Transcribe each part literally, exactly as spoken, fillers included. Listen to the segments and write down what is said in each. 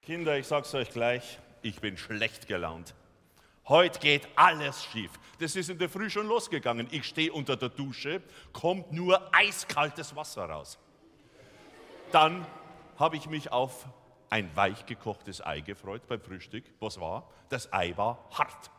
Kinder, ich sag's euch gleich, ich bin schlecht gelaunt. Heute geht alles schief. Das ist in der Früh schon losgegangen. Ich stehe unter der Dusche, kommt nur eiskaltes Wasser raus. Dann habe ich mich auf ein weich gekochtes Ei gefreut beim Frühstück. Was war? Das Ei war hart.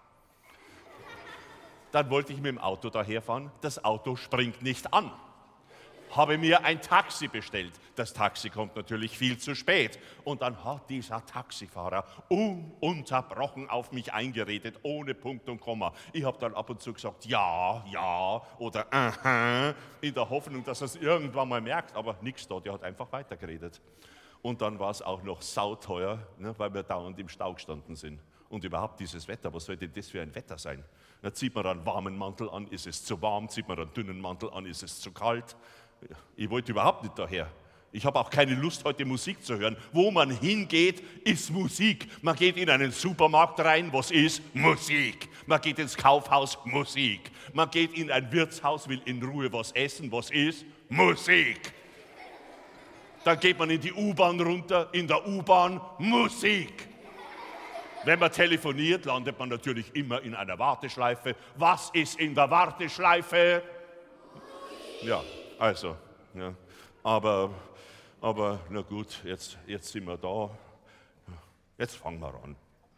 Dann wollte ich mit dem Auto daherfahren. Das Auto springt nicht an. Habe mir ein Taxi bestellt. Das Taxi kommt natürlich viel zu spät. Und dann hat dieser Taxifahrer ununterbrochen auf mich eingeredet, ohne Punkt und Komma. Ich habe dann ab und zu gesagt, ja, ja oder aha, in der Hoffnung, dass er es irgendwann mal merkt. Aber nichts da, der hat einfach weitergeredet. Und dann war es auch noch sauteuer, ne, weil wir dauernd im Stau gestanden sind. Und überhaupt dieses Wetter, was soll denn das für ein Wetter sein? Da zieht man einen warmen Mantel an, ist es zu warm, zieht man einen dünnen Mantel an, ist es zu kalt. Ich wollte überhaupt nicht daher. Ich habe auch keine Lust, heute Musik zu hören. Wo man hingeht, ist Musik. Man geht in einen Supermarkt rein, was ist? Musik. Man geht ins Kaufhaus, Musik. Man geht in ein Wirtshaus, will in Ruhe was essen, was ist? Musik. Dann geht man in die U-Bahn runter, in der U-Bahn, Musik. Wenn man telefoniert, landet man natürlich immer in einer Warteschleife. Was ist in der Warteschleife? Ja. Also, ja, aber, aber na gut, jetzt, jetzt sind wir da, jetzt fangen wir an.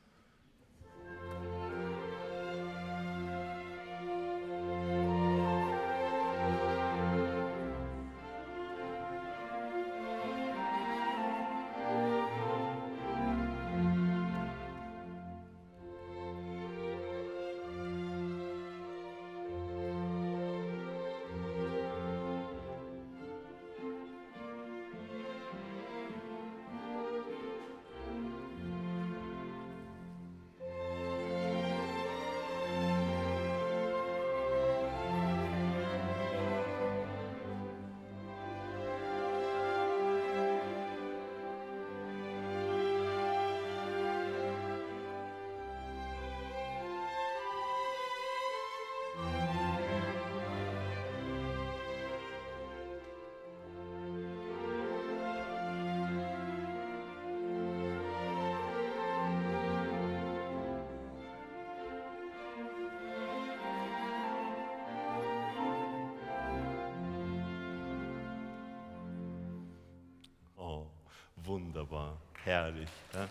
Wunderbar, herrlich. Ja.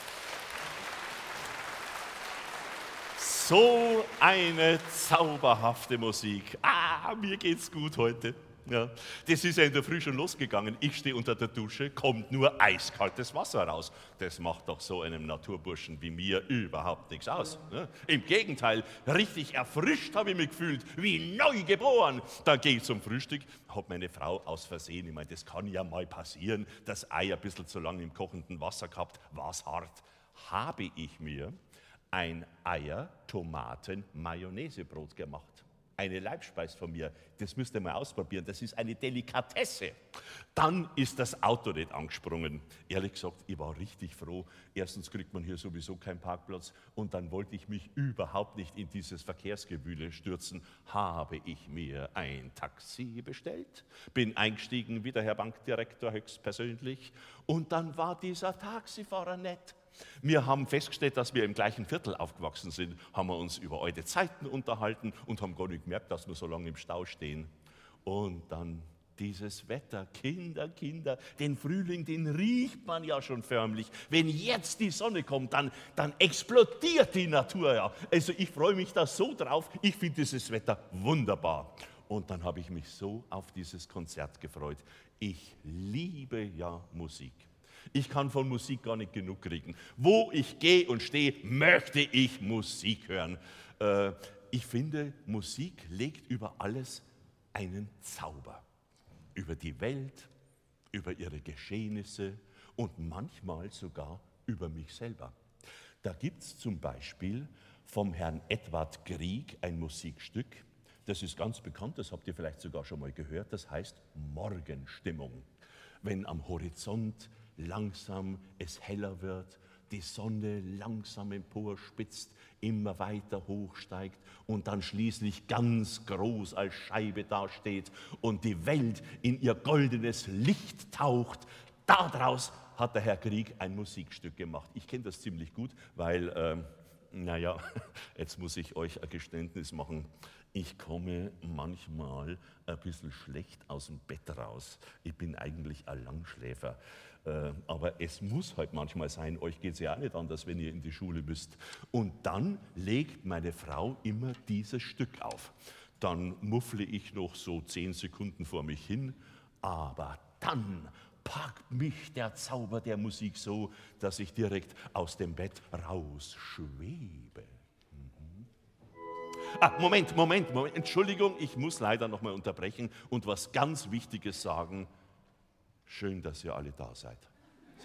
So eine zauberhafte Musik. Ah, mir geht's gut heute. Ja. Das ist ja in der Früh schon losgegangen. Ich stehe unter der Dusche, kommt nur eiskaltes Wasser raus. Das macht doch so einem Naturburschen wie mir überhaupt nichts aus. Ja. Im Gegenteil, richtig erfrischt habe ich mich gefühlt, wie neu geboren. Dann gehe ich zum Frühstück, habe meine Frau aus Versehen, ich meine, das kann ja mal passieren, das Ei ein bisschen zu lange im kochenden Wasser gehabt, war es hart. Habe ich mir ein Eier-Tomaten-Mayonnaise-Brot gemacht. Eine Leibspeise von mir, das müsst ihr mal ausprobieren, das ist eine Delikatesse. Dann ist das Auto nicht angesprungen. Ehrlich gesagt, ich war richtig froh. Erstens kriegt man hier sowieso keinen Parkplatz und dann wollte ich mich überhaupt nicht in dieses Verkehrsgewühle stürzen. Habe ich mir ein Taxi bestellt, bin eingestiegen wie der Herr Bankdirektor höchstpersönlich und dann war dieser Taxifahrer nett. Wir haben festgestellt, dass wir im gleichen Viertel aufgewachsen sind, haben wir uns über alte Zeiten unterhalten und haben gar nicht gemerkt, dass wir so lange im Stau stehen. Und dann dieses Wetter, Kinder, Kinder, den Frühling, den riecht man ja schon förmlich. Wenn jetzt die Sonne kommt, dann, dann explodiert die Natur ja. Also ich freue mich da so drauf, ich finde dieses Wetter wunderbar. Und dann habe ich mich so auf dieses Konzert gefreut. Ich liebe ja Musik. Ich kann von Musik gar nicht genug kriegen. Wo ich gehe und stehe, möchte ich Musik hören. Äh, ich finde, Musik legt über alles einen Zauber. Über die Welt, über ihre Geschehnisse und manchmal sogar über mich selber. Da gibt es zum Beispiel vom Herrn Edvard Grieg ein Musikstück. Das ist ganz bekannt, das habt ihr vielleicht sogar schon mal gehört. Das heißt Morgenstimmung. Wenn am Horizont langsam es heller wird, die Sonne langsam emporspitzt, immer weiter hochsteigt und dann schließlich ganz groß als Scheibe dasteht und die Welt in ihr goldenes Licht taucht. Daraus hat der Herr Krieg ein Musikstück gemacht. Ich kenne das ziemlich gut, weil, ähm, naja, jetzt muss ich euch ein Geständnis machen. Ich komme manchmal ein bisschen schlecht aus dem Bett raus. Ich bin eigentlich ein Langschläfer. Äh, aber es muss halt manchmal sein, euch geht es ja auch nicht anders, wenn ihr in die Schule müsst. Und dann legt meine Frau immer dieses Stück auf. Dann muffle ich noch so zehn Sekunden vor mich hin, aber dann packt mich der Zauber der Musik so, dass ich direkt aus dem Bett rausschwebe. Ah, Moment, Moment, Moment, Entschuldigung, ich muss leider noch mal unterbrechen und was ganz Wichtiges sagen. Schön, dass ihr alle da seid. So.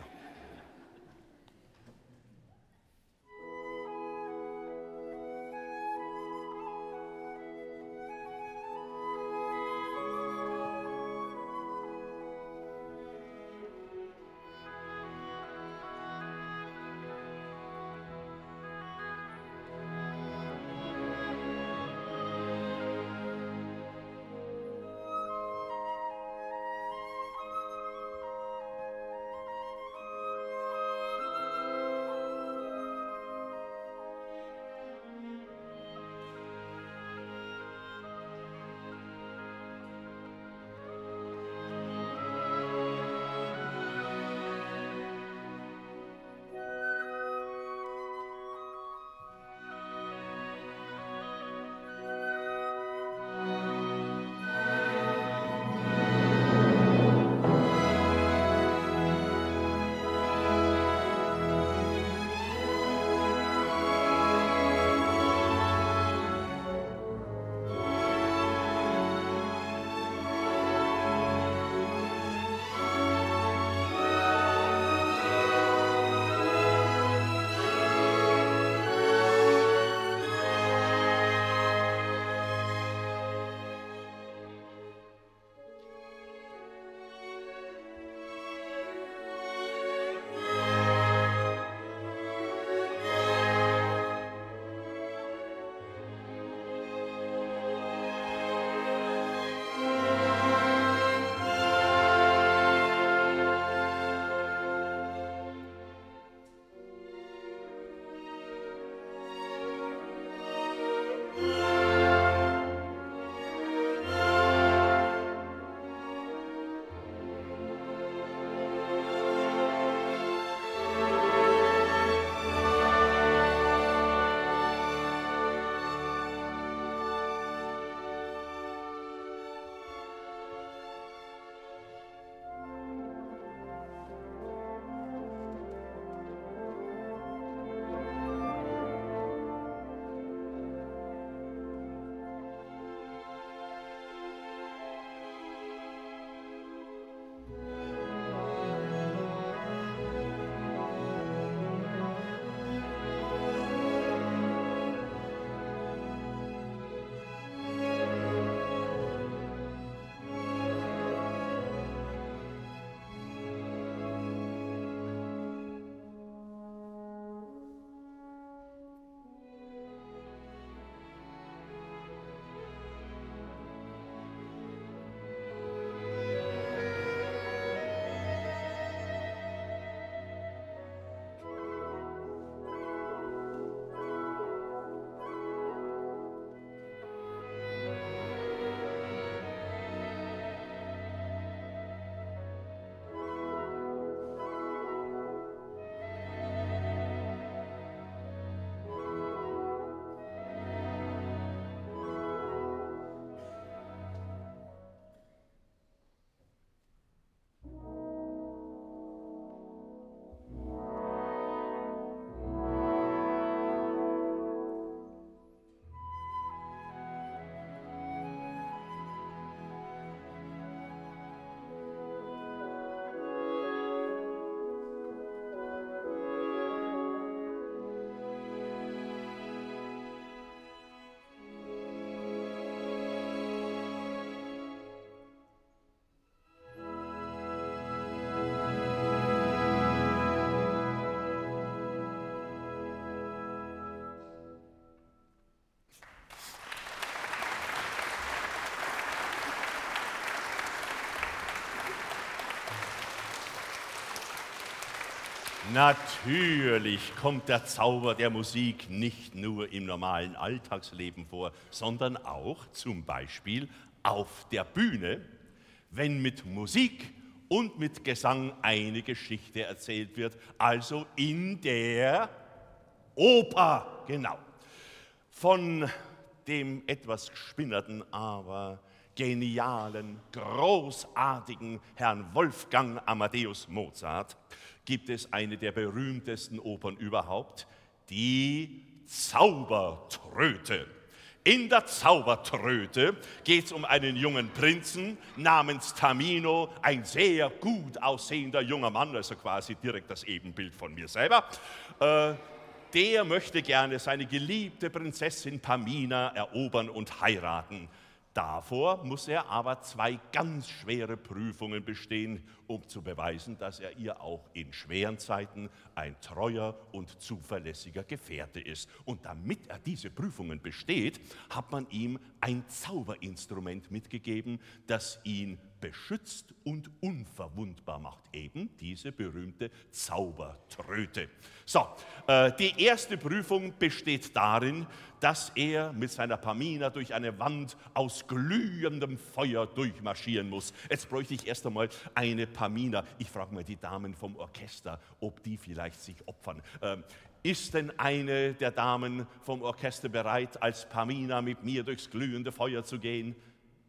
Natürlich kommt der Zauber der Musik nicht nur im normalen Alltagsleben vor, sondern auch zum Beispiel auf der Bühne, wenn mit Musik und mit Gesang eine Geschichte erzählt wird, also in der Oper, genau. Von dem etwas gespinnerten, aber genialen, großartigen Herrn Wolfgang Amadeus Mozart gibt es eine der berühmtesten Opern überhaupt, die Zaubertröte. In der Zaubertröte geht es um einen jungen Prinzen namens Tamino, ein sehr gut aussehender junger Mann, also quasi direkt das Ebenbild von mir selber. Äh, der möchte gerne seine geliebte Prinzessin Pamina erobern und heiraten. Davor muss er aber zwei ganz schwere Prüfungen bestehen, um zu beweisen, dass er ihr auch in schweren Zeiten ein treuer und zuverlässiger Gefährte ist. Und damit er diese Prüfungen besteht, hat man ihm ein Zauberinstrument mitgegeben, das ihn beschützt und unverwundbar macht. Eben diese berühmte Zaubertröte. So, äh, die erste Prüfung besteht darin, dass er mit seiner Pamina durch eine Wand aus glühendem Feuer durchmarschieren muss. Jetzt bräuchte ich erst einmal eine Pamina. Ich frage mal die Damen vom Orchester, ob die vielleicht sich opfern. Ähm, ist denn eine der Damen vom Orchester bereit, als Pamina mit mir durchs glühende Feuer zu gehen?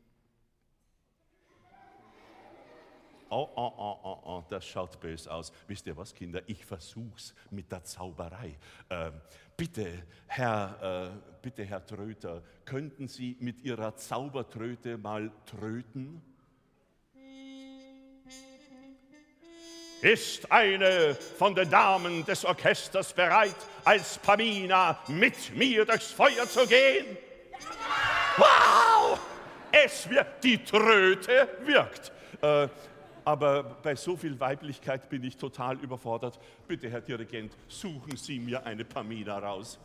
Oh, oh, oh, oh, oh, das schaut böse aus. Wisst ihr was, Kinder? Ich versuch's mit der Zauberei. Ähm, bitte, Herr, äh, bitte, Herr Tröter, könnten Sie mit Ihrer Zaubertröte mal tröten? Ist eine von den Damen des Orchesters bereit, als Pamina mit mir durchs Feuer zu gehen? Wow! Es wirkt, die Tröte wirkt. Äh, Aber bei so viel Weiblichkeit bin ich total überfordert. Bitte, Herr Dirigent, suchen Sie mir eine Pamina raus.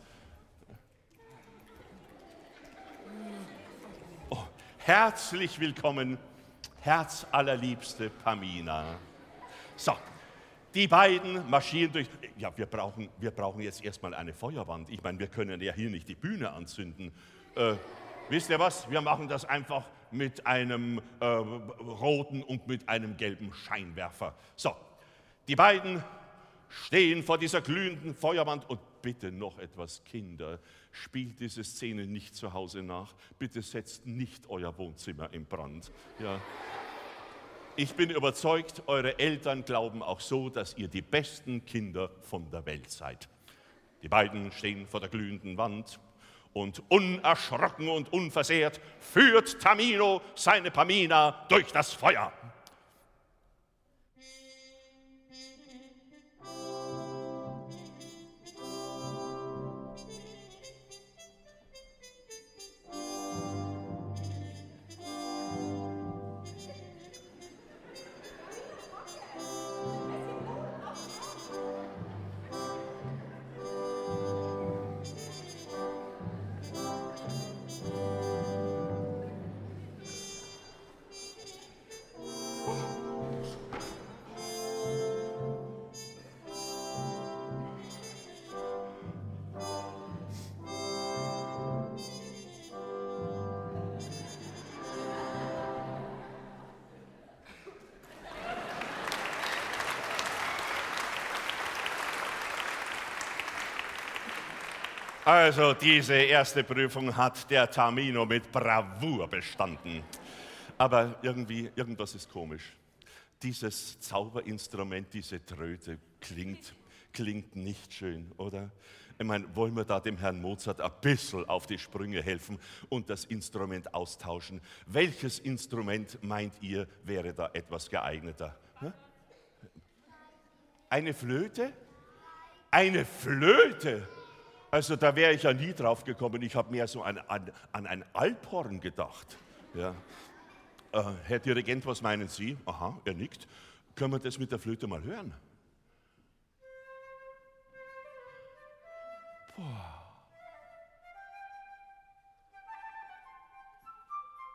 Oh, herzlich willkommen, herzallerliebste Pamina. So, die beiden marschieren durch. Ja, wir brauchen, wir brauchen jetzt erstmal eine Feuerwand. Ich meine, wir können ja hier nicht die Bühne anzünden. Äh, wisst ihr was? Wir machen das einfach mit einem äh, roten und mit einem gelben Scheinwerfer. So, die beiden stehen vor dieser glühenden Feuerwand und bitte noch etwas, Kinder, spielt diese Szene nicht zu Hause nach. Bitte setzt nicht euer Wohnzimmer in Brand. Ja. Ich bin überzeugt, eure Eltern glauben auch so, dass ihr die besten Kinder von der Welt seid. Die beiden stehen vor der glühenden Wand. Und unerschrocken und unversehrt führt Tamino seine Pamina durch das Feuer. Also diese erste Prüfung hat der Tamino mit Bravour bestanden. Aber irgendwie, irgendwas ist komisch. Dieses Zauberinstrument, diese Tröte klingt, klingt nicht schön, oder? Ich meine, wollen wir da dem Herrn Mozart ein bisschen auf die Sprünge helfen und das Instrument austauschen? Welches Instrument, meint ihr, wäre da etwas geeigneter? Hm? Eine Flöte? Eine Flöte? Also da wäre ich ja nie drauf gekommen. Ich habe mehr so an, an, an ein Alphorn gedacht. Ja. Äh, Herr Dirigent, was meinen Sie? Aha, er nickt. Können wir das mit der Flöte mal hören? Boah.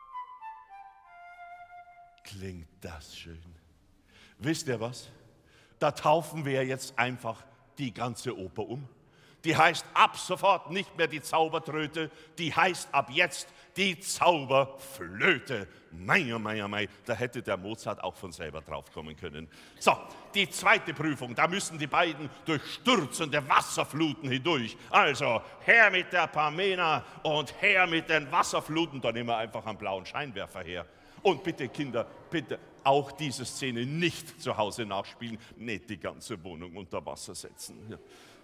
Klingt das schön. Wisst ihr was? da taufen wir jetzt einfach die ganze Oper um. Die heißt ab sofort nicht mehr die Zaubertröte, die heißt ab jetzt die Zauberflöte. Mei, oh mei, oh mei, da hätte der Mozart auch von selber draufkommen können. So, die zweite Prüfung, da müssen die beiden durch stürzende Wasserfluten hindurch. Also, her mit der Pamena und her mit den Wasserfluten, da nehmen wir einfach einen blauen Scheinwerfer her. Und bitte, Kinder, bitte auch diese Szene nicht zu Hause nachspielen, nicht die ganze Wohnung unter Wasser setzen. Ja.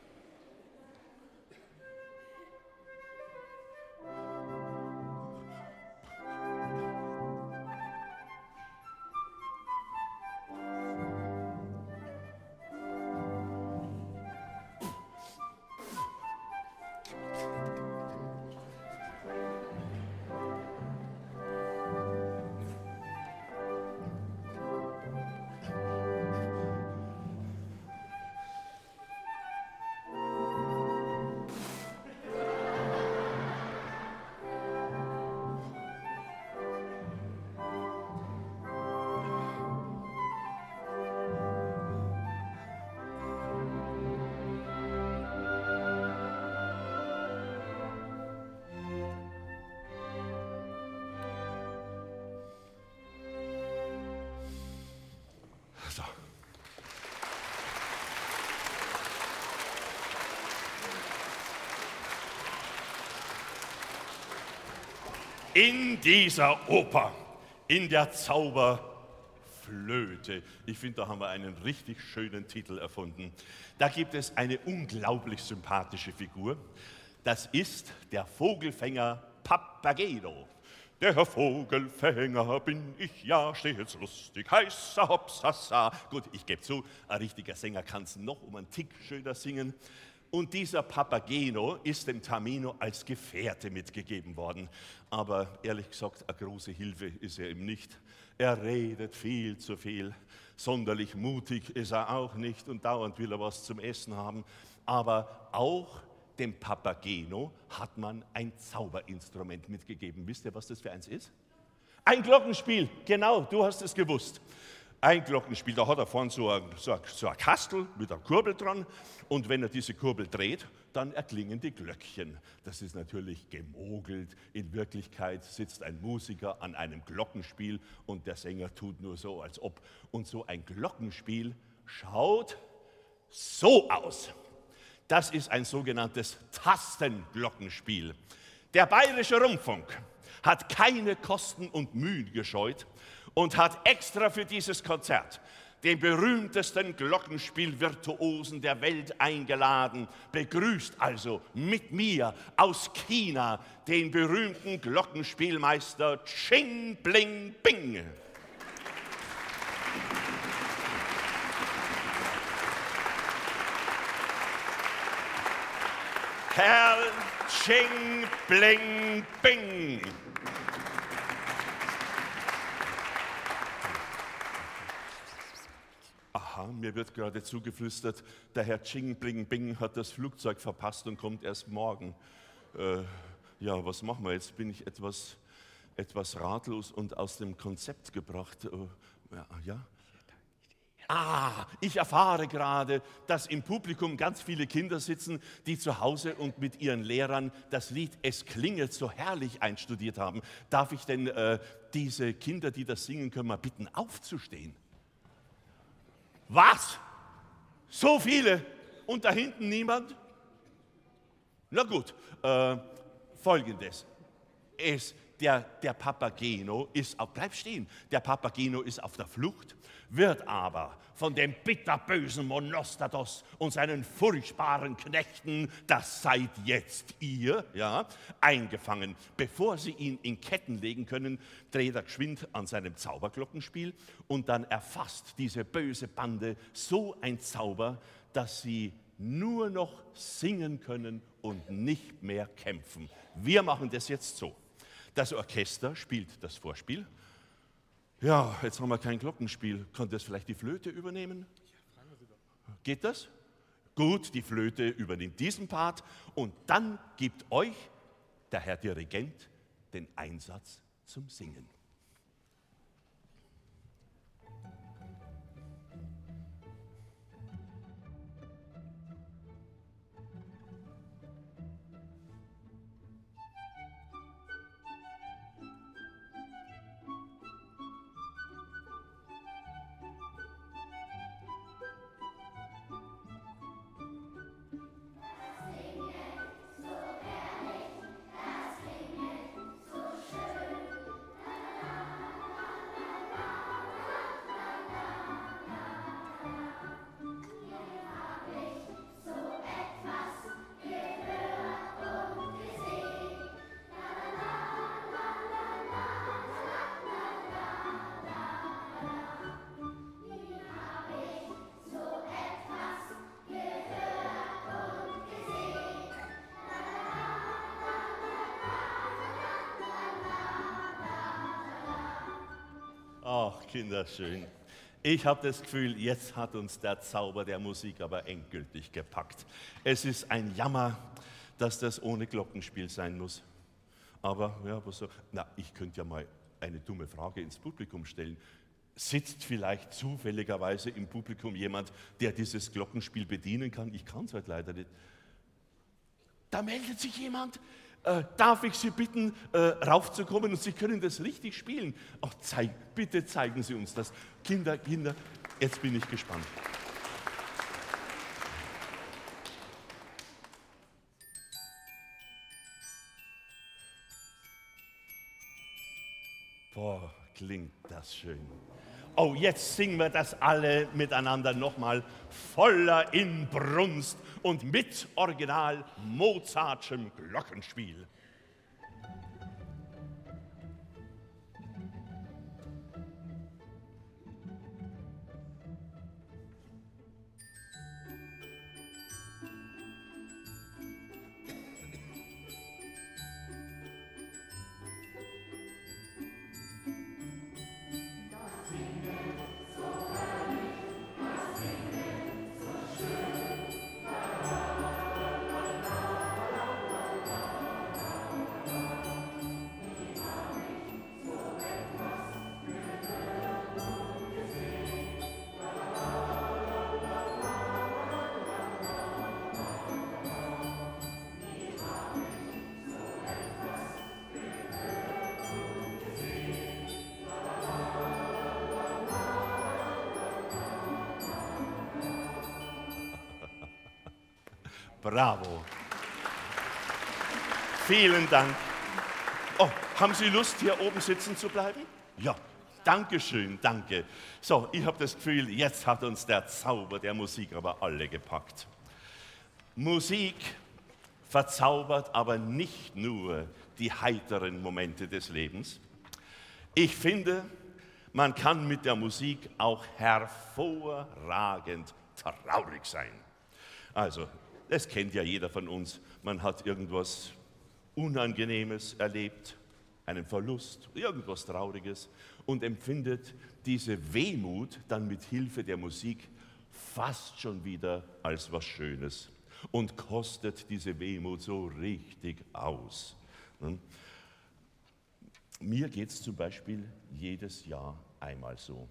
So. In dieser Oper, in der Zauberflöte, ich finde, da haben wir einen richtig schönen Titel erfunden. Da gibt es eine unglaublich sympathische Figur. Das ist der Vogelfänger Papageno. Der Herr Vogelfänger bin ich ja stets lustig, heißer Hopsasa. Gut, ich gebe zu, ein richtiger Sänger kann es noch um einen Tick schöner singen. Und dieser Papageno ist dem Tamino als Gefährte mitgegeben worden. Aber ehrlich gesagt, eine große Hilfe ist er ihm nicht. Er redet viel zu viel. Sonderlich mutig ist er auch nicht und dauernd will er was zum Essen haben. Aber auch dem Papageno hat man ein Zauberinstrument mitgegeben. Wisst ihr, was das für eins ist? Ein Glockenspiel, genau, du hast es gewusst. Ein Glockenspiel, da hat er vorne so ein, so ein, so ein Kastel mit einer Kurbel dran und wenn er diese Kurbel dreht, dann erklingen die Glöckchen. Das ist natürlich gemogelt. In Wirklichkeit sitzt ein Musiker an einem Glockenspiel und der Sänger tut nur so, als ob. Und so ein Glockenspiel schaut so aus. Das ist ein sogenanntes Tastenglockenspiel. Der Bayerische Rundfunk hat keine Kosten und Mühen gescheut und hat extra für dieses Konzert den berühmtesten Glockenspielvirtuosen der Welt eingeladen. Begrüßt also mit mir aus China den berühmten Glockenspielmeister Ching Bling Bing. Herr Ching Bling Bing. Aha, mir wird gerade zugeflüstert, der Herr Ching Bling Bing hat das Flugzeug verpasst und kommt erst morgen. Äh, ja, was machen wir jetzt? Bin ich etwas, etwas ratlos und aus dem Konzept gebracht. Äh, ja, ja. Ah, ich erfahre gerade, dass im Publikum ganz viele Kinder sitzen, die zu Hause und mit ihren Lehrern das Lied Es klingelt so herrlich einstudiert haben. Darf ich denn äh, diese Kinder, die das singen können, mal bitten, aufzustehen? Was? So viele? Und da hinten niemand? Na gut, äh, Folgendes. Es Der, der Papageno ist auf, bleib stehen, der Papageno ist auf der Flucht, wird aber von dem bitterbösen Monostatos und seinen furchtbaren Knechten, das seid jetzt ihr, ja, eingefangen. Bevor sie ihn in Ketten legen können, dreht er geschwind an seinem Zauberglockenspiel und dann erfasst diese böse Bande so ein Zauber, dass sie nur noch singen können und nicht mehr kämpfen. Wir machen das jetzt so. Das Orchester spielt das Vorspiel. Ja, jetzt haben wir kein Glockenspiel. Kann das vielleicht die Flöte übernehmen? Geht das? Gut, die Flöte übernimmt diesen Part und dann gibt euch der Herr Dirigent den Einsatz zum Singen. Kinder, schön. Ich habe das Gefühl, jetzt hat uns der Zauber der Musik aber endgültig gepackt. Es ist ein Jammer, dass das ohne Glockenspiel sein muss. Aber, ja, was so, na, ich könnte ja mal eine dumme Frage ins Publikum stellen. Sitzt vielleicht zufälligerweise im Publikum jemand, der dieses Glockenspiel bedienen kann? Ich kann es halt leider nicht. Da meldet sich jemand. Äh, darf ich Sie bitten, äh, raufzukommen und Sie können das richtig spielen? Ach, zeig, bitte zeigen Sie uns das. Kinder, Kinder, jetzt bin ich gespannt. Boah, klingt das schön. Oh, jetzt singen wir das alle miteinander nochmal voller Inbrunst und mit Original Mozartschem Glockenspiel. Bravo. Vielen Dank. Oh, haben Sie Lust, hier oben sitzen zu bleiben? Ja, danke schön, danke. So, ich habe das Gefühl, jetzt hat uns der Zauber der Musik aber alle gepackt. Musik verzaubert aber nicht nur die heiteren Momente des Lebens. Ich finde, man kann mit der Musik auch hervorragend traurig sein. Also, das kennt ja jeder von uns. Man hat irgendwas Unangenehmes erlebt, einen Verlust, irgendwas Trauriges und empfindet diese Wehmut dann mit Hilfe der Musik fast schon wieder als was Schönes und kostet diese Wehmut so richtig aus. Mir geht es zum Beispiel jedes Jahr einmal so.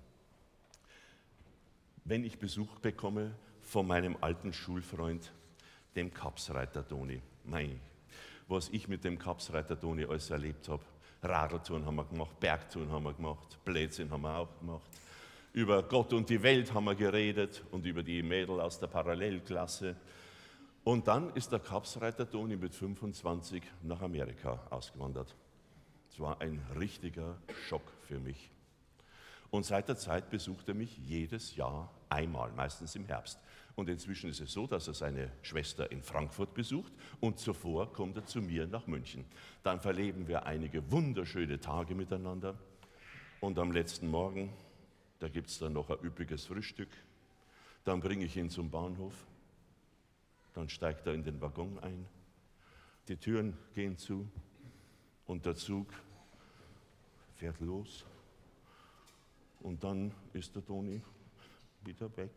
Wenn ich Besuch bekomme von meinem alten Schulfreund, dem Kapsreiter Toni. Mei, was ich mit dem Kapsreiter Toni alles erlebt habe. Radltouren haben wir gemacht, Bergtouren haben wir gemacht, Blödsinn haben wir auch gemacht. Über Gott und die Welt haben wir geredet und über die Mädel aus der Parallelklasse. Und dann ist der Kapsreiter Toni mit fünfundzwanzig nach Amerika ausgewandert. Es war ein richtiger Schock für mich. Und seit der Zeit besucht er mich jedes Jahr einmal, meistens im Herbst. Und inzwischen ist es so, dass er seine Schwester in Frankfurt besucht und zuvor kommt er zu mir nach München. Dann verleben wir einige wunderschöne Tage miteinander und am letzten Morgen, da gibt es dann noch ein üppiges Frühstück. Dann bringe ich ihn zum Bahnhof, dann steigt er in den Waggon ein, die Türen gehen zu und der Zug fährt los und dann ist der Toni wieder weg.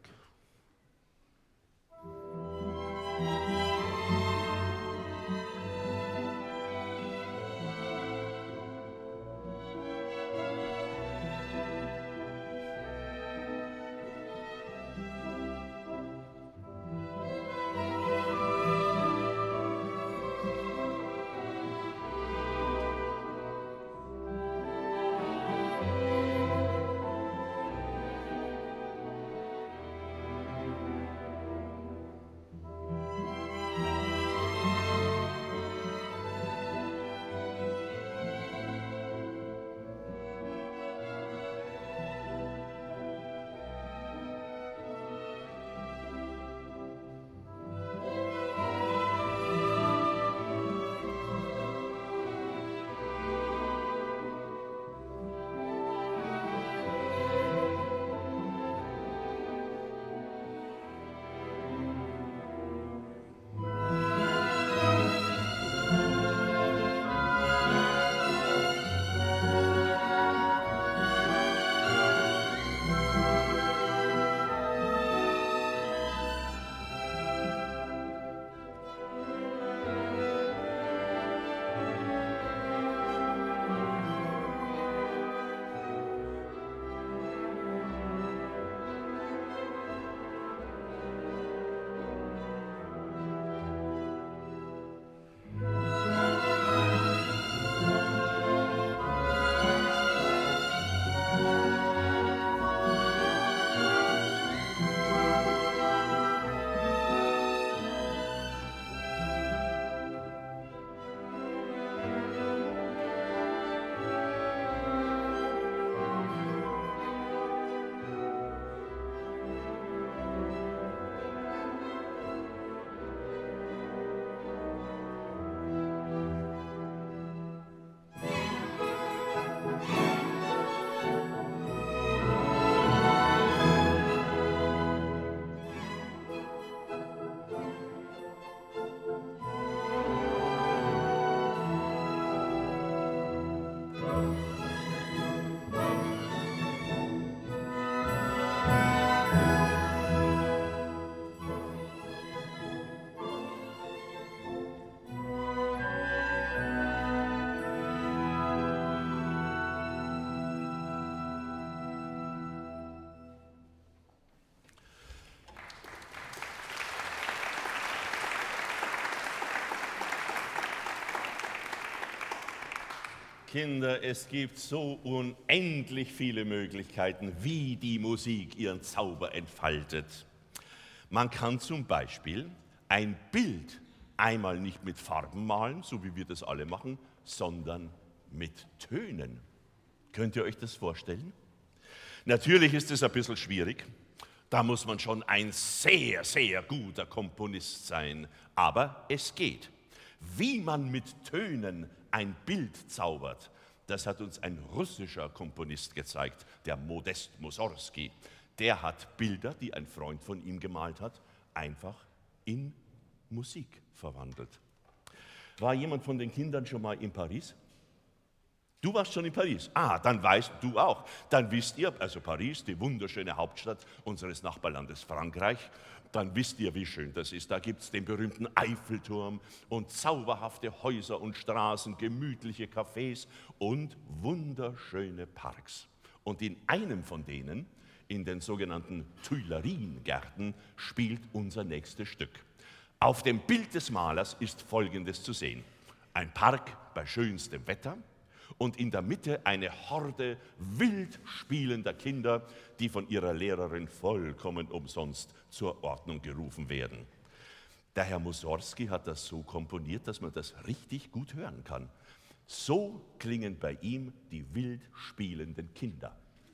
Kinder, es gibt so unendlich viele Möglichkeiten, wie die Musik ihren Zauber entfaltet. Man kann zum Beispiel ein Bild einmal nicht mit Farben malen, so wie wir das alle machen, sondern mit Tönen. Könnt ihr euch das vorstellen? Natürlich ist es ein bisschen schwierig. Da muss man schon ein sehr, sehr guter Komponist sein. Aber es geht. Wie man mit Tönen ein Bild zaubert, das hat uns ein russischer Komponist gezeigt, der Modest Mussorgsky. Der hat Bilder, die ein Freund von ihm gemalt hat, einfach in Musik verwandelt. War jemand von den Kindern schon mal in Paris? Du warst schon in Paris. Ah, dann weißt du auch. Dann wisst ihr, also Paris, die wunderschöne Hauptstadt unseres Nachbarlandes Frankreich, dann wisst ihr, wie schön das ist. Da gibt es den berühmten Eiffelturm und zauberhafte Häuser und Straßen, gemütliche Cafés und wunderschöne Parks. Und in einem von denen, in den sogenannten Tuileriengärten, spielt unser nächstes Stück. Auf dem Bild des Malers ist Folgendes zu sehen. Ein Park bei schönstem Wetter und in der Mitte eine Horde wild spielender Kinder, die von ihrer Lehrerin vollkommen umsonst zur Ordnung gerufen werden. Der Herr Mussorgsky hat das so komponiert, dass man das richtig gut hören kann. So klingen bei ihm die wild spielenden Kinder.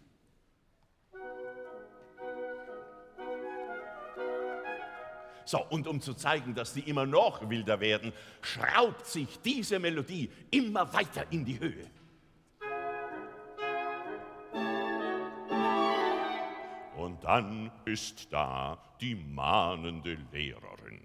So, und um zu zeigen, dass die immer noch wilder werden, schraubt sich diese Melodie immer weiter in die Höhe. Und dann ist da die mahnende Lehrerin.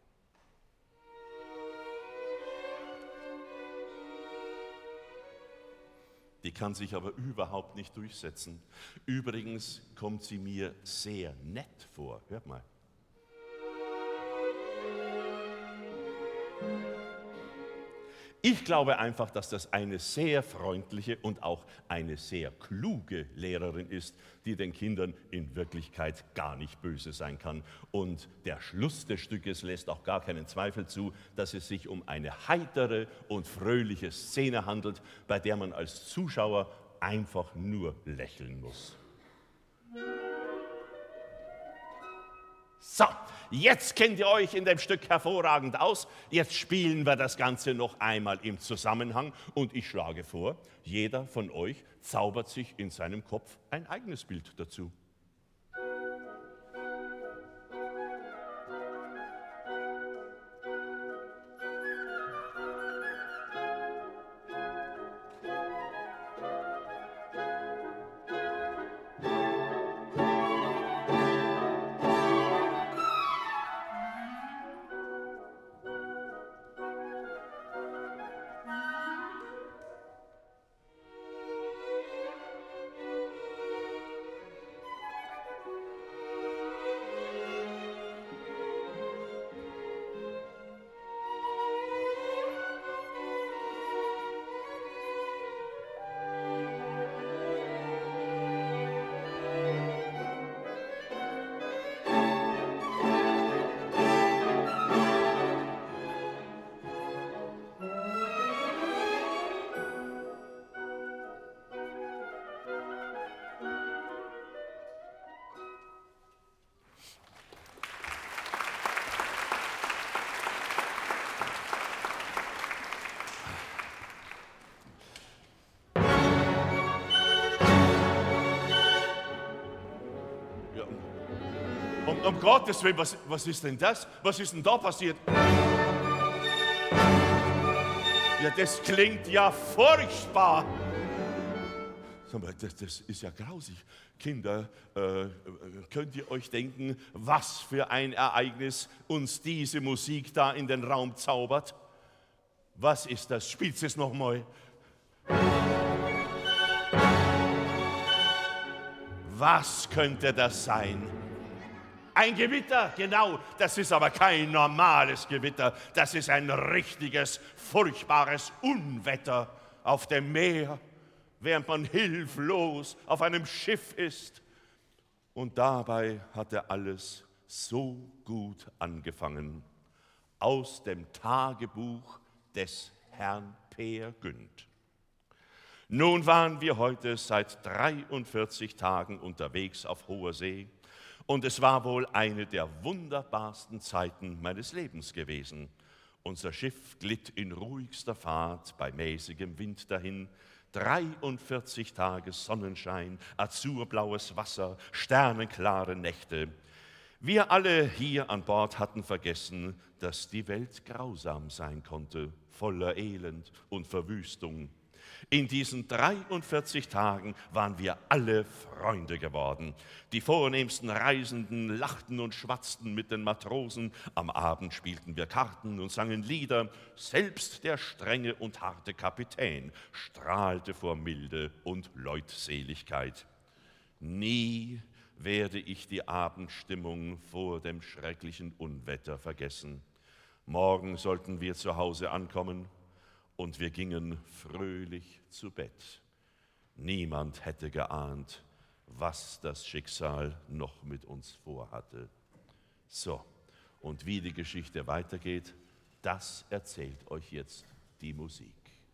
Die kann sich aber überhaupt nicht durchsetzen. Übrigens kommt sie mir sehr nett vor. Hört mal. Ich glaube einfach, dass das eine sehr freundliche und auch eine sehr kluge Lehrerin ist, die den Kindern in Wirklichkeit gar nicht böse sein kann. Und der Schluss des Stückes lässt auch gar keinen Zweifel zu, dass es sich um eine heitere und fröhliche Szene handelt, bei der man als Zuschauer einfach nur lächeln muss. So, jetzt kennt ihr euch in dem Stück hervorragend aus. Jetzt spielen wir das Ganze noch einmal im Zusammenhang. Und ich schlage vor, jeder von euch zaubert sich in seinem Kopf ein eigenes Bild dazu. Um, um Gottes Willen, was, was ist denn das? Was ist denn da passiert? Ja, das klingt ja furchtbar. Das, das ist ja grausig. Kinder, äh, könnt ihr euch denken, was für ein Ereignis uns diese Musik da in den Raum zaubert? Was ist das? Spielt es nochmal. Was könnte das sein? Ein Gewitter, genau. Das ist aber kein normales Gewitter. Das ist ein richtiges, furchtbares Unwetter auf dem Meer, während man hilflos auf einem Schiff ist. Und dabei hatte alles so gut angefangen. Aus dem Tagebuch des Herrn Peer Gynt. Nun waren wir heute seit dreiundvierzig Tagen unterwegs auf hoher See und es war wohl eine der wunderbarsten Zeiten meines Lebens gewesen. Unser Schiff glitt in ruhigster Fahrt bei mäßigem Wind dahin. dreiundvierzig Tage Sonnenschein, azurblaues Wasser, sternenklare Nächte. Wir alle hier an Bord hatten vergessen, dass die Welt grausam sein konnte, voller Elend und Verwüstung. In diesen dreiundvierzig Tagen waren wir alle Freunde geworden. Die vornehmsten Reisenden lachten und schwatzten mit den Matrosen. Am Abend spielten wir Karten und sangen Lieder. Selbst der strenge und harte Kapitän strahlte vor Milde und Leutseligkeit. Nie werde ich die Abendstimmung vor dem schrecklichen Unwetter vergessen. Morgen sollten wir zu Hause ankommen. Und wir gingen fröhlich zu Bett. Niemand hätte geahnt, was das Schicksal noch mit uns vorhatte. So, und wie die Geschichte weitergeht, das erzählt euch jetzt die Musik.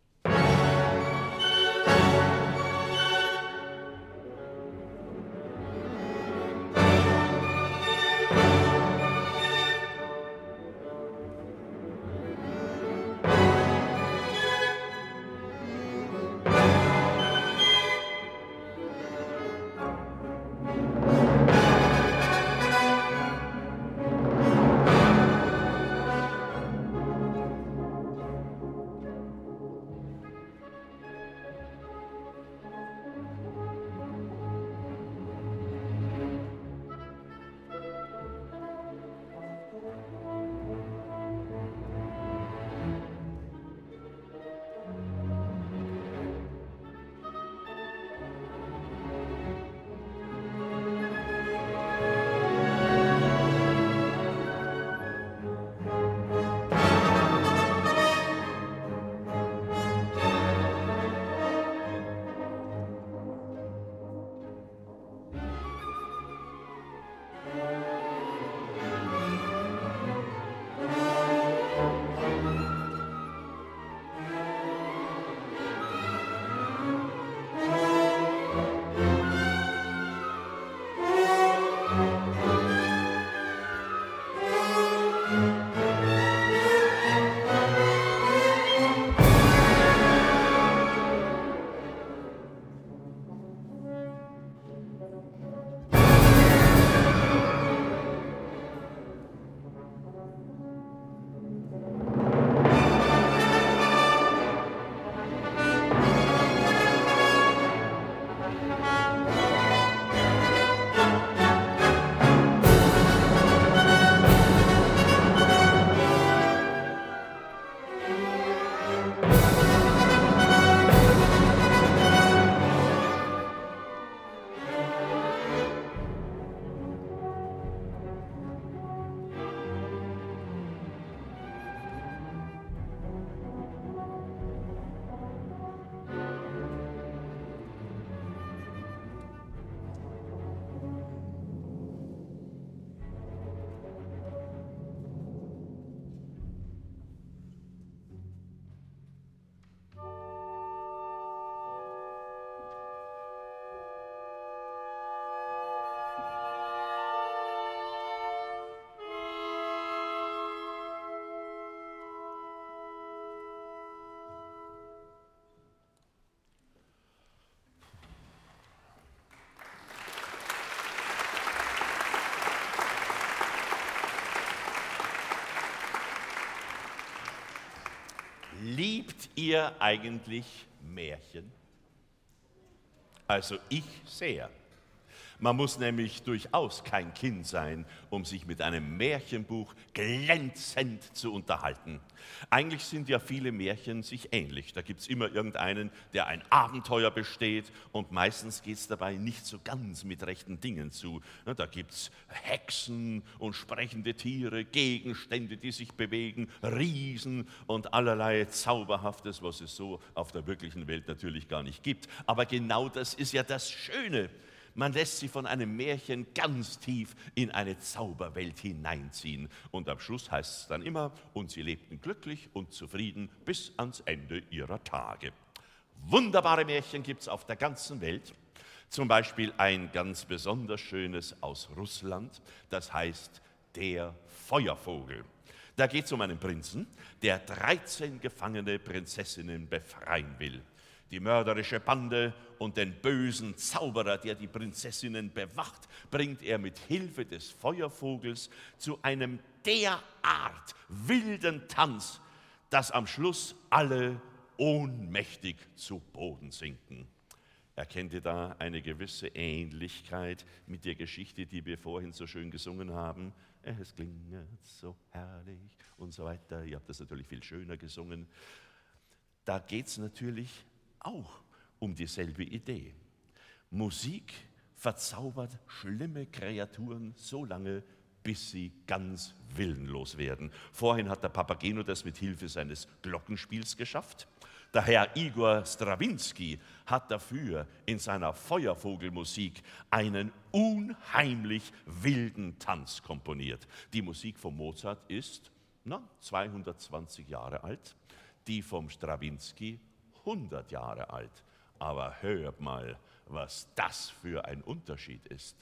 Liebt ihr eigentlich Märchen? Also ich sehr. Man muss nämlich durchaus kein Kind sein, um sich mit einem Märchenbuch glänzend zu unterhalten. Eigentlich sind ja viele Märchen sich ähnlich. Da gibt es immer irgendeinen, der ein Abenteuer besteht und meistens geht es dabei nicht so ganz mit rechten Dingen zu. Da gibt es Hexen und sprechende Tiere, Gegenstände, die sich bewegen, Riesen und allerlei Zauberhaftes, was es so auf der wirklichen Welt natürlich gar nicht gibt. Aber genau das ist ja das Schöne. Man lässt sie von einem Märchen ganz tief in eine Zauberwelt hineinziehen. Und am Schluss heißt es dann immer, und sie lebten glücklich und zufrieden bis ans Ende ihrer Tage. Wunderbare Märchen gibt es auf der ganzen Welt. Zum Beispiel ein ganz besonders schönes aus Russland, das heißt Der Feuervogel. Da geht es um einen Prinzen, der dreizehn gefangene Prinzessinnen befreien will. Die mörderische Bande und den bösen Zauberer, der die Prinzessinnen bewacht, bringt er mit Hilfe des Feuervogels zu einem derart wilden Tanz, dass am Schluss alle ohnmächtig zu Boden sinken. Erkennt ihr da eine gewisse Ähnlichkeit mit der Geschichte, die wir vorhin so schön gesungen haben? Es klingt so herrlich und so weiter. Ihr habt das natürlich viel schöner gesungen. Da geht es natürlich auch um dieselbe Idee. Musik verzaubert schlimme Kreaturen so lange, bis sie ganz willenlos werden. Vorhin hat der Papageno das mit Hilfe seines Glockenspiels geschafft. Der Herr Igor Strawinski hat dafür in seiner Feuervogelmusik einen unheimlich wilden Tanz komponiert. Die Musik von Mozart ist na, zweihundertzwanzig Jahre alt, die vom Strawinski hundert Jahre alt. Aber hört mal, was das für ein Unterschied ist.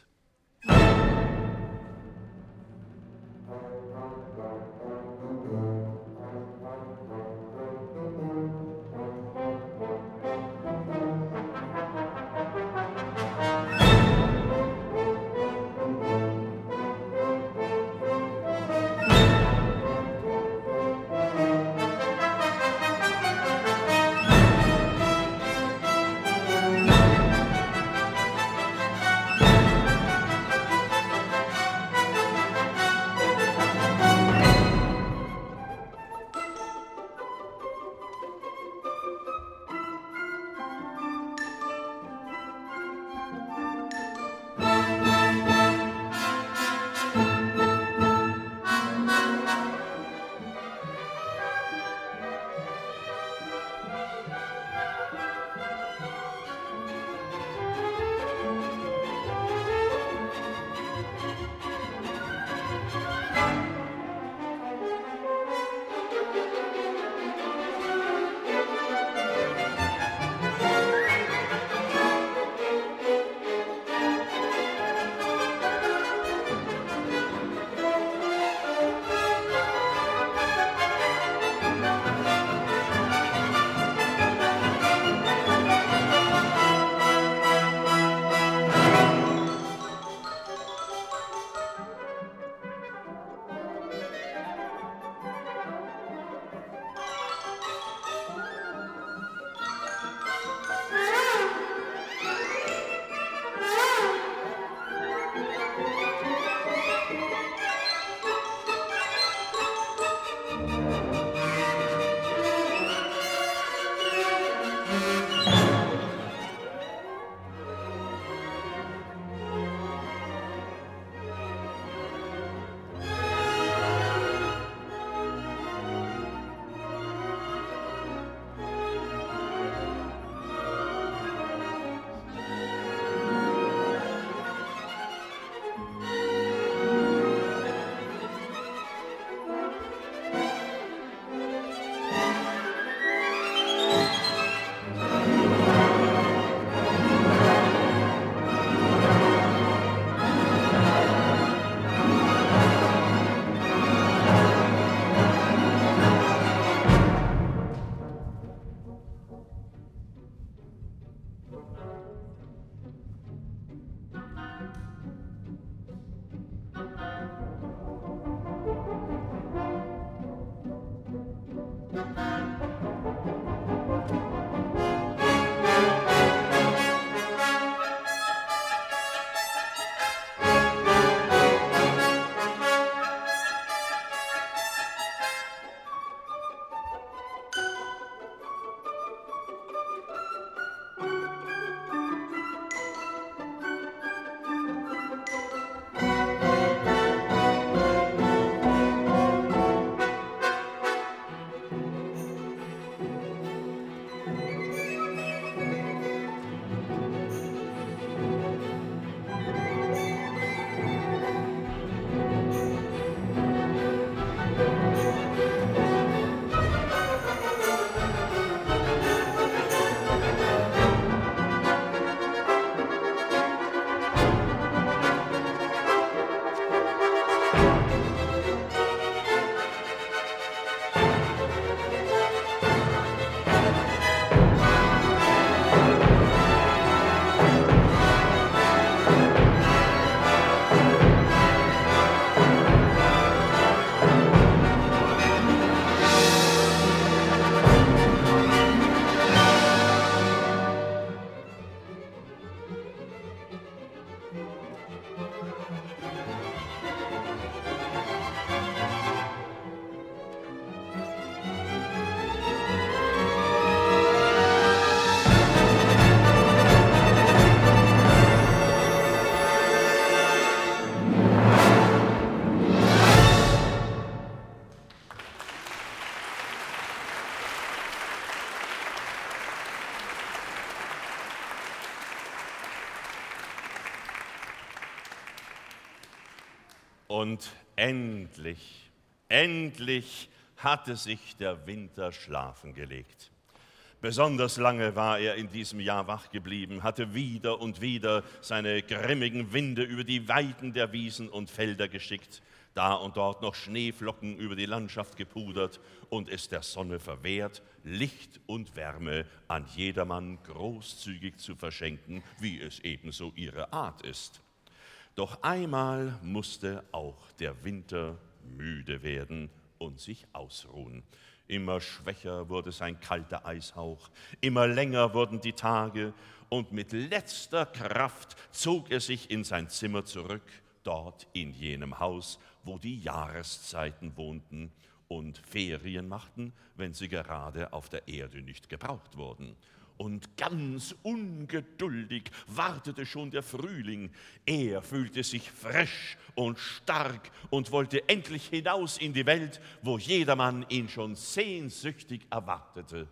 Und endlich, endlich hatte sich der Winter schlafen gelegt. Besonders lange war er in diesem Jahr wach geblieben, hatte wieder und wieder seine grimmigen Winde über die Weiden der Wiesen und Felder geschickt, da und dort noch Schneeflocken über die Landschaft gepudert und es der Sonne verwehrt, Licht und Wärme an jedermann großzügig zu verschenken, wie es ebenso ihre Art ist. Doch einmal musste auch der Winter müde werden und sich ausruhen. Immer schwächer wurde sein kalter Eishauch, immer länger wurden die Tage und mit letzter Kraft zog er sich in sein Zimmer zurück, dort in jenem Haus, wo die Jahreszeiten wohnten und Ferien machten, wenn sie gerade auf der Erde nicht gebraucht wurden. Und ganz ungeduldig wartete schon der Frühling. Er fühlte sich frisch und stark und wollte endlich hinaus in die Welt, wo jedermann ihn schon sehnsüchtig erwartete.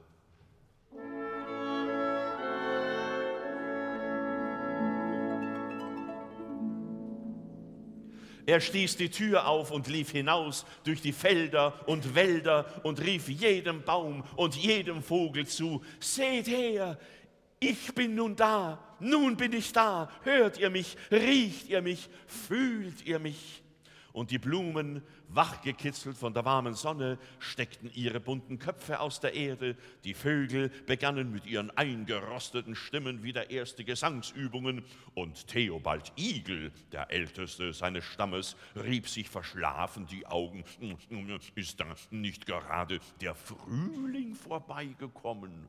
Er stieß die Tür auf und lief hinaus durch die Felder und Wälder und rief jedem Baum und jedem Vogel zu: Seht her, ich bin nun da, nun bin ich da, hört ihr mich, riecht ihr mich, fühlt ihr mich? Und die Blumen, wachgekitzelt von der warmen Sonne, steckten ihre bunten Köpfe aus der Erde. Die Vögel begannen mit ihren eingerosteten Stimmen wieder erste Gesangsübungen. Und Theobald Igel, der Älteste seines Stammes, rieb sich verschlafen die Augen. Ist da nicht gerade der Frühling vorbeigekommen?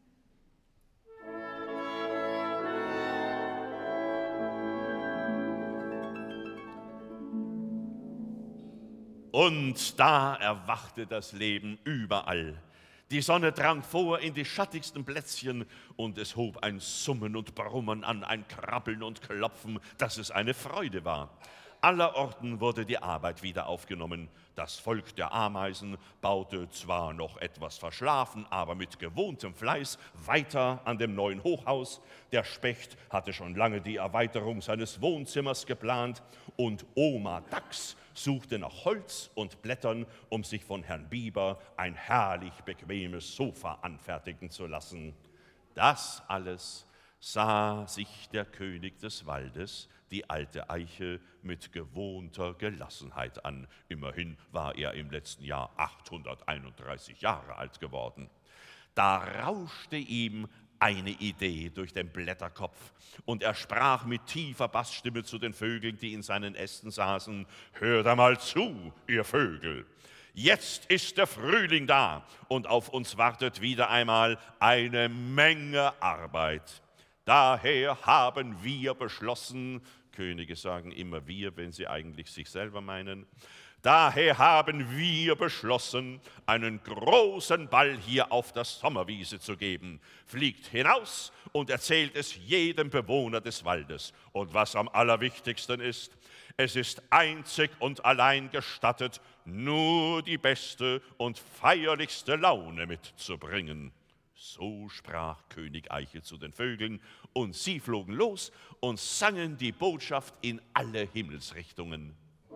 Und da erwachte das Leben überall. Die Sonne drang vor in die schattigsten Plätzchen und es hob ein Summen und Brummen an, ein Krabbeln und Klopfen, dass es eine Freude war. Allerorten wurde die Arbeit wieder aufgenommen. Das Volk der Ameisen baute zwar noch etwas verschlafen, aber mit gewohntem Fleiß weiter an dem neuen Hochhaus. Der Specht hatte schon lange die Erweiterung seines Wohnzimmers geplant und Oma Dachs suchte nach Holz und Blättern, um sich von Herrn Biber ein herrlich bequemes Sofa anfertigen zu lassen. Das alles sah sich der König des Waldes, die alte Eiche, mit gewohnter Gelassenheit an. Immerhin war er im letzten Jahr achthunderteinunddreißig Jahre alt geworden. Da rauschte ihm eine Idee durch den Blätterkopf und er sprach mit tiefer Bassstimme zu den Vögeln, die in seinen Ästen saßen: Hört einmal zu, ihr Vögel! Jetzt ist der Frühling da und auf uns wartet wieder einmal eine Menge Arbeit. Daher haben wir beschlossen, Könige sagen immer wir, wenn sie eigentlich sich selber meinen, daher haben wir beschlossen, einen großen Ball hier auf der Sommerwiese zu geben. Fliegt hinaus und erzählt es jedem Bewohner des Waldes. Und was am allerwichtigsten ist, es ist einzig und allein gestattet, nur die beste und feierlichste Laune mitzubringen. So sprach König Eiche zu den Vögeln, und sie flogen los und sangen die Botschaft in alle Himmelsrichtungen.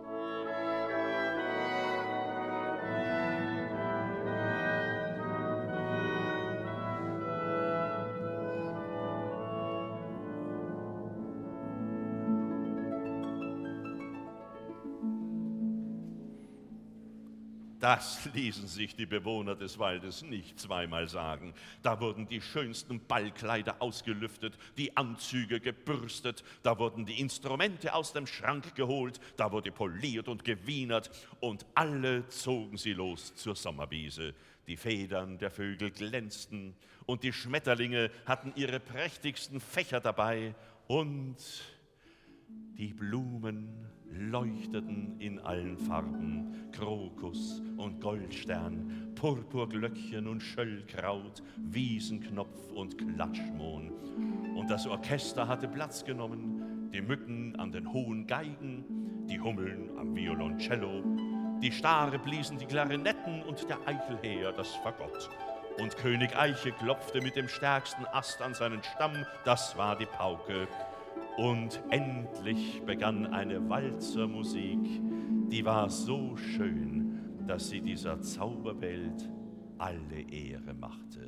Das ließen sich die Bewohner des Waldes nicht zweimal sagen. Da wurden die schönsten Ballkleider ausgelüftet, die Anzüge gebürstet, da wurden die Instrumente aus dem Schrank geholt, da wurde poliert und gewienert und alle zogen sie los zur Sommerwiese. Die Federn der Vögel glänzten und die Schmetterlinge hatten ihre prächtigsten Fächer dabei und die Blumen leuchteten in allen Farben, Krokus und Goldstern, Purpurglöckchen und Schöllkraut, Wiesenknopf und Klatschmohn. Und das Orchester hatte Platz genommen, die Mücken an den hohen Geigen, die Hummeln am Violoncello, die Stare bliesen die Klarinetten und der Eichelhäher das Fagott. Und König Eiche klopfte mit dem stärksten Ast an seinen Stamm, das war die Pauke. Und endlich begann eine Walzermusik, die war so schön, dass sie dieser Zauberwelt alle Ehre machte.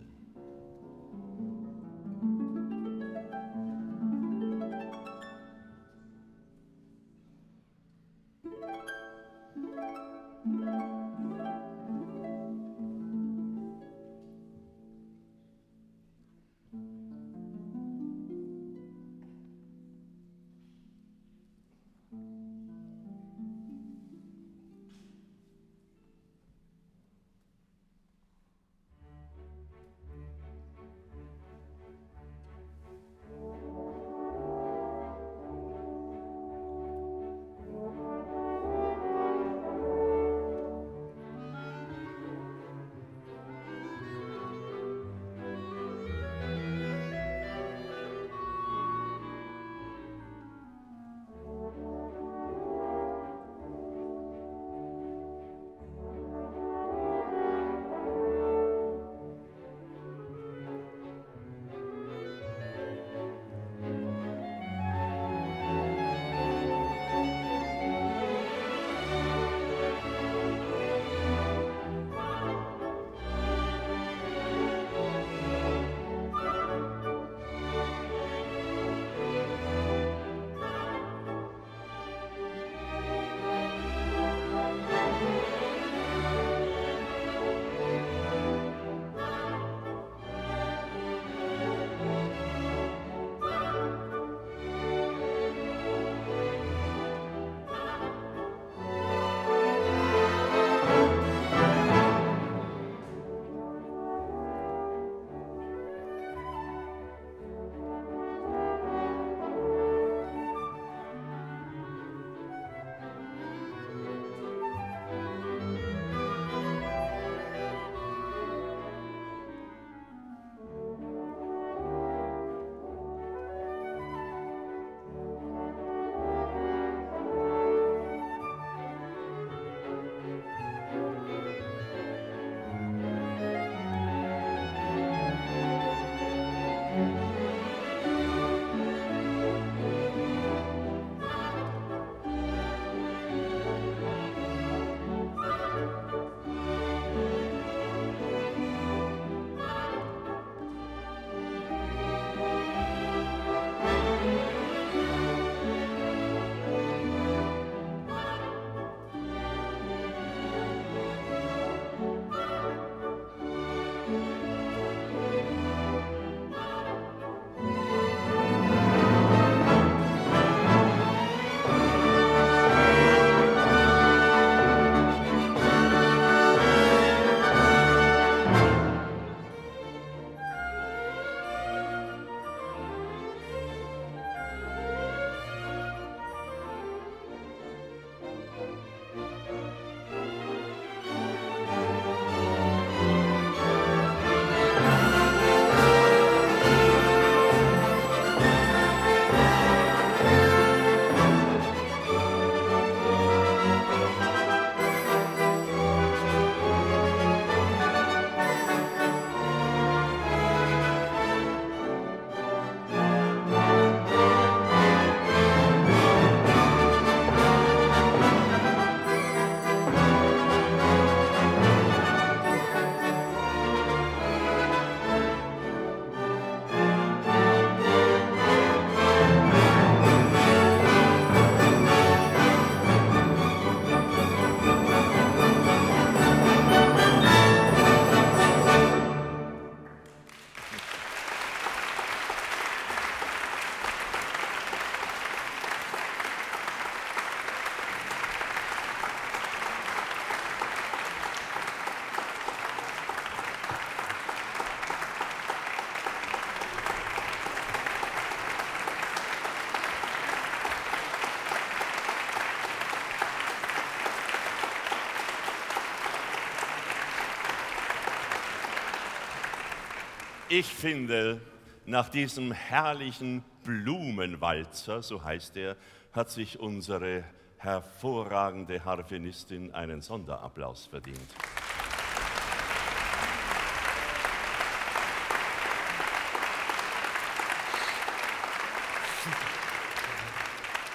Ich finde, nach diesem herrlichen Blumenwalzer, so heißt er, hat sich unsere hervorragende Harfenistin einen Sonderapplaus verdient.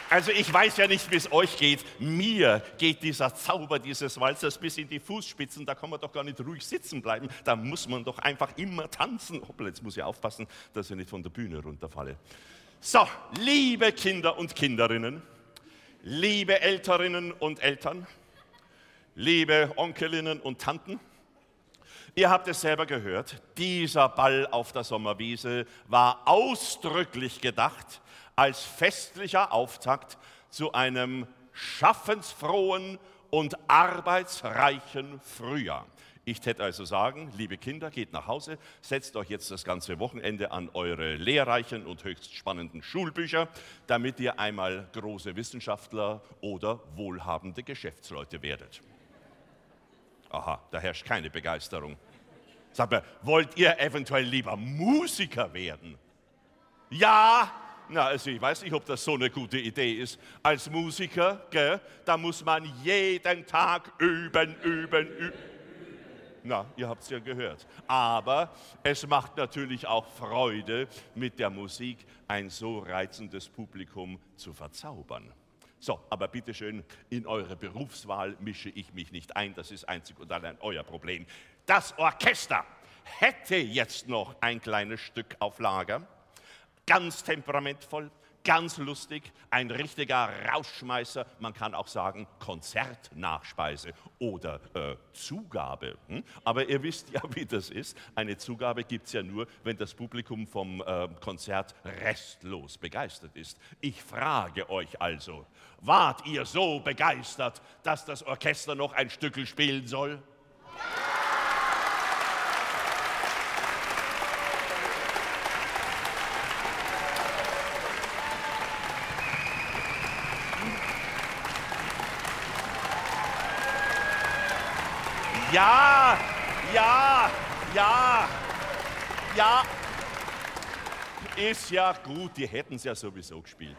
Also ich weiß ja nicht, wie es euch geht. Mir geht dieser Zauber dieses Walzers bis in die Fußspitzen. Da kann man doch gar nicht ruhig sitzen bleiben. Da muss man doch einfach immer tanzen. Hoppla, jetzt muss ich aufpassen, dass ich nicht von der Bühne runterfalle. So, liebe Kinder und Kinderinnen, liebe Älterinnen und Eltern, liebe Onkelinnen und Tanten, ihr habt es selber gehört, dieser Ball auf der Sommerwiese war ausdrücklich gedacht als festlicher Auftakt zu einem schaffensfrohen und arbeitsreichen Frühjahr. Ich täte also sagen, liebe Kinder, geht nach Hause, setzt euch jetzt das ganze Wochenende an eure lehrreichen und höchst spannenden Schulbücher, damit ihr einmal große Wissenschaftler oder wohlhabende Geschäftsleute werdet. Aha, da herrscht keine Begeisterung. Sagt mir, wollt ihr eventuell lieber Musiker werden? Ja, na, also ich weiß nicht, ob das so eine gute Idee ist. Als Musiker, gell, da muss man jeden Tag üben, üben, üben. Na, ihr habt es ja gehört. Aber es macht natürlich auch Freude, mit der Musik ein so reizendes Publikum zu verzaubern. So, aber bitteschön, in eure Berufswahl mische ich mich nicht ein. Das ist einzig und allein euer Problem. Das Orchester hätte jetzt noch ein kleines Stück auf Lager. Ganz temperamentvoll, ganz lustig, ein richtiger Rausschmeißer. Man kann auch sagen Konzertnachspeise oder äh, Zugabe. Hm? Aber ihr wisst ja, wie das ist. Eine Zugabe gibt es ja nur, wenn das Publikum vom äh, Konzert restlos begeistert ist. Ich frage euch also, wart ihr so begeistert, dass das Orchester noch ein Stückel spielen soll? Ja, ja, ja, ja, ist ja gut, die hätten es ja sowieso gespielt.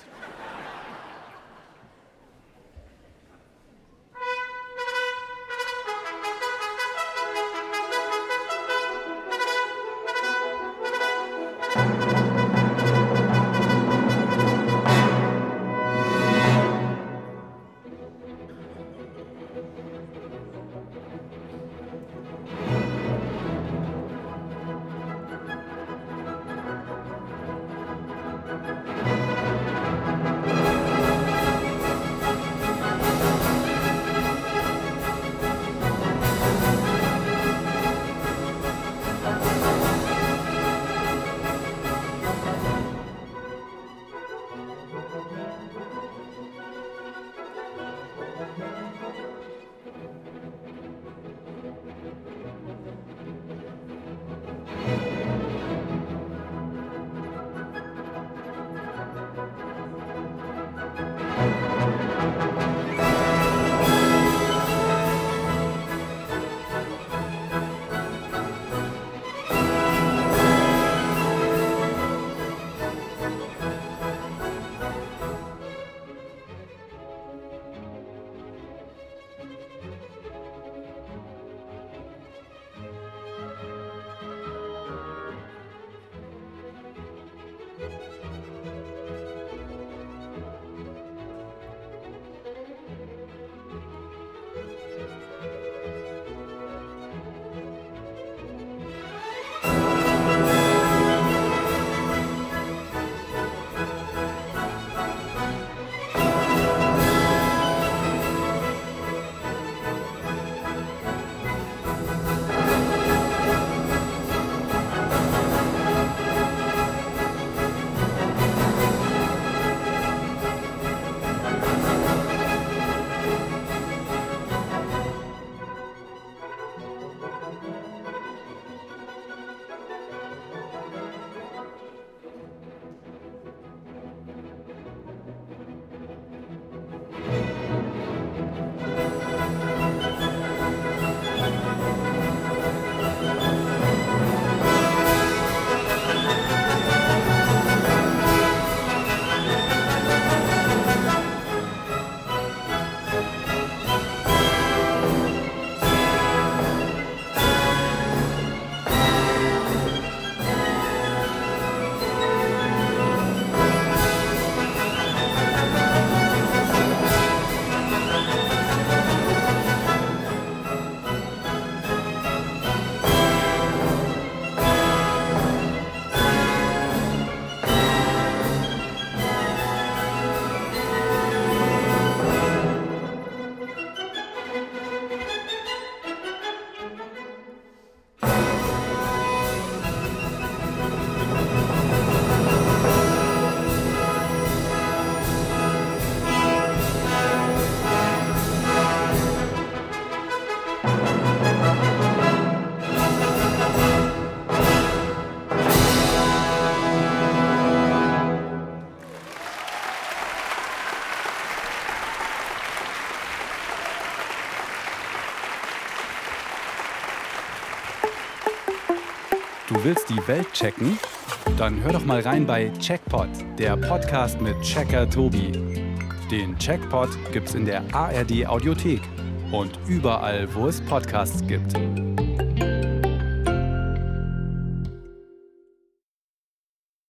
Du willst die Welt checken? Dann hör doch mal rein bei Checkpot, der Podcast mit Checker Tobi. Den Checkpot gibt's in der A R D Audiothek und überall, wo es Podcasts gibt.